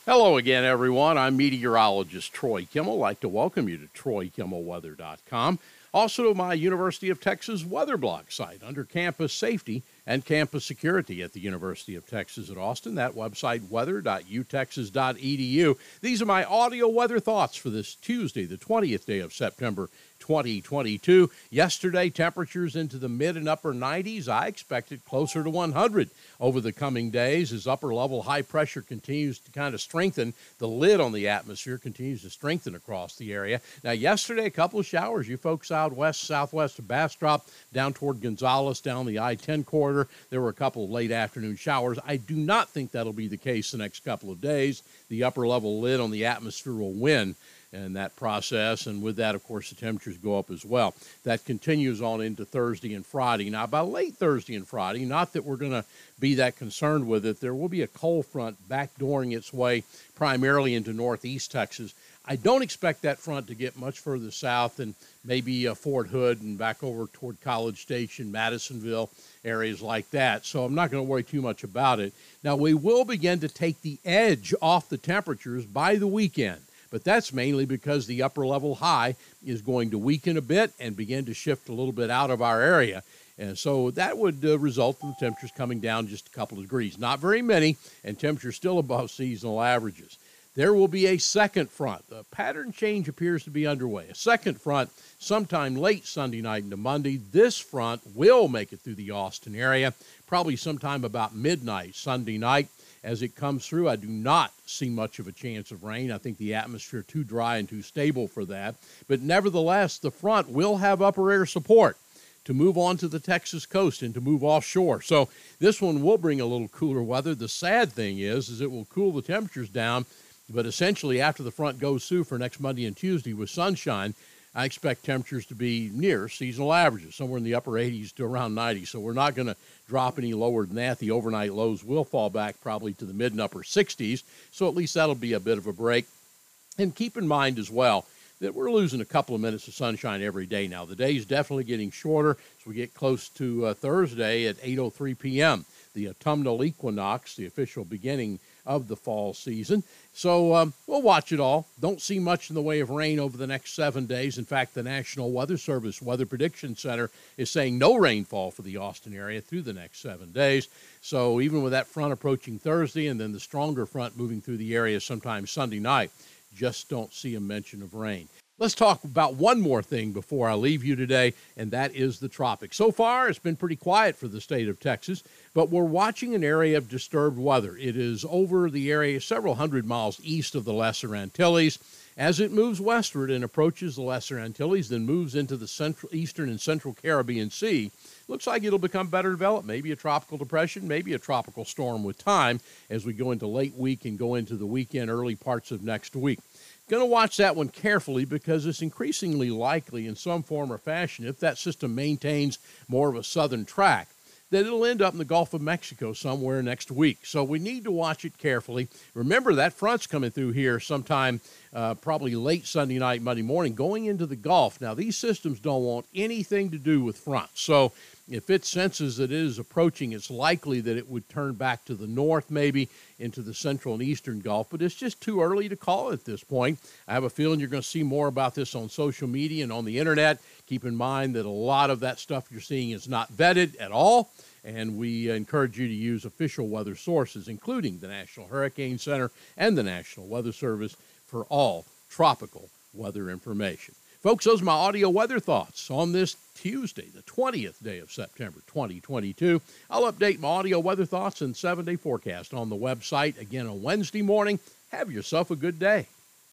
Hello again, everyone. I'm meteorologist Troy Kimmel. I'd like to welcome you to TroyKimmelWeather.com. Also to my University of Texas weather blog site under campus safety and campus security at the University of Texas at Austin. That website, weather.utexas.edu. These are my audio weather thoughts for this Tuesday, the 20th day of September, 2022. Yesterday, temperatures into the mid and upper 90s. I expected closer to 100 over the coming days as upper-level high pressure continues to kind of strengthen. The lid on the atmosphere continues to strengthen across the area. Now, yesterday, a couple of showers. You folks out west, southwest of Bastrop, down toward Gonzales, down the I-10 corridor, there were a couple of late afternoon showers. I do not think that'll be the case the next couple of days. The upper-level lid on the atmosphere will win in that process, and with that, of course, the temperatures go up as well. That continues on into Thursday and Friday. Now, by late Thursday and Friday, not that we're going to be that concerned with it, there will be a cold front backdooring its way primarily into northeast Texas. I don't expect that front to get much further south than maybe Fort Hood and back over toward College Station, Madisonville, areas like that. So I'm not going to worry too much about it. Now, we will begin to take the edge off the temperatures by the weekend. But that's mainly because the upper level high is going to weaken a bit and begin to shift a little bit out of our area. And so that would result in the temperatures coming down just a couple of degrees. Not very many, and temperatures still above seasonal averages. There will be a second front. The pattern change appears to be underway. A second front sometime late Sunday night into Monday. This front will make it through the Austin area, probably sometime about midnight Sunday night. As it comes through, I do not see much of a chance of rain. I think the atmosphere too dry and too stable for that. But nevertheless, the front will have upper air support to move on to the Texas coast and to move offshore. So this one will bring a little cooler weather. The sad thing is it will cool the temperatures down. But essentially, after the front goes through for next Monday and Tuesday with sunshine, I expect temperatures to be near seasonal averages, somewhere in the upper 80s to around 90. So we're not going to drop any lower than that. The overnight lows will fall back probably to the mid and upper 60s. So at least that'll be a bit of a break. And keep in mind as well that we're losing a couple of minutes of sunshine every day now. The day's definitely getting shorter as we get close to Thursday at 8:03 p.m., the autumnal equinox, the official beginning of the fall season. So we'll watch it all. Don't see much in the way of rain over the next 7 days. In fact, the National Weather Service Weather Prediction Center is saying no rainfall for the Austin area through the next 7 days. So even with that front approaching Thursday and then the stronger front moving through the area sometime Sunday night, just don't see a mention of rain. Let's talk about one more thing before I leave you today, and that is the tropics. So far, it's been pretty quiet for the state of Texas, but we're watching an area of disturbed weather. It is over the area several hundred miles east of the Lesser Antilles. As it moves westward and approaches the Lesser Antilles, then moves into the central, eastern and central Caribbean Sea, looks like it'll become better developed, maybe a tropical depression, maybe a tropical storm with time as we go into late week and go into the weekend, early parts of next week. Going to watch that one carefully because it's increasingly likely in some form or fashion, if that system maintains more of a southern track, that it'll end up in the Gulf of Mexico somewhere next week. So we need to watch it carefully. Remember, that front's coming through here sometime probably late Sunday night, Monday morning, going into the Gulf. Now, these systems don't want anything to do with fronts. So if it senses that it is approaching, it's likely that it would turn back to the north, maybe into the central and eastern Gulf, but it's just too early to call it at this point. I have a feeling you're going to see more about this on social media and on the internet. Keep in mind that a lot of that stuff you're seeing is not vetted at all, and we encourage you to use official weather sources, including the National Hurricane Center and the National Weather Service, for all tropical weather information. Folks, those are my audio weather thoughts on this Tuesday, the 20th day of September, 2022. I'll update my audio weather thoughts and 7-day forecast on the website again on Wednesday morning. Have yourself a good day.